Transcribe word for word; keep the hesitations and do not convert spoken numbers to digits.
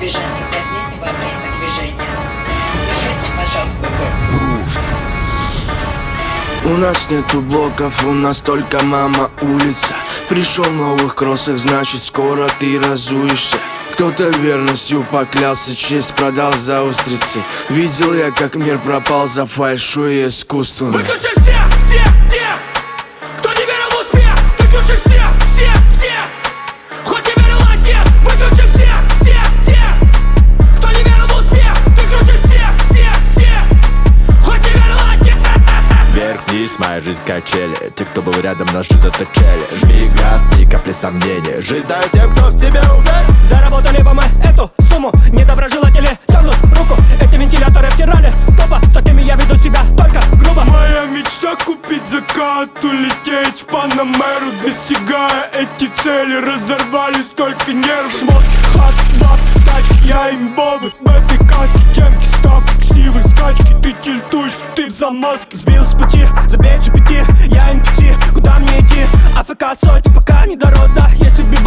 движение, ходите во время движения. Держите, пожалуйста. У нас нету блоков, у нас только мама улица. Пришел в новых кроссах, значит скоро ты разуешься. Кто-то верностью поклялся, честь продал за устрицы. Видел я, как мир пропал за фальшу и искусство. Выключи все, все, тех, кто не верил в успех. Выключи все, все, все, хоть не верил отец. Выключи все, все, тех, кто не верил в успех. Выключи все, все, все, хоть не верил отец. Вверх-вниз, моя жизнь качели. Те, кто был рядом, наши заточили. Жми газ, ни капли сомнений. Жизнь дает тем, кто в себе уверен. Заработали бы мы эту сумму. Недоброжелатели тянут руку. Эти вентиляторы втирали топа. С такими я веду себя только грубо. Моя мечта купить закат, улететь в Панамеру. Достигая эти цели, разорвались только нервы. Шмотки, хат, баб, тачки, я имбовый. Бэты, катки, темки, ставки, ксивы, скачки. Ты тильтуешь, ты в замазке. Сбил с пути, забей джи пи ти, я эн пи си. Куда мне идти? АФК сотни, пока не дорос, да. Если бы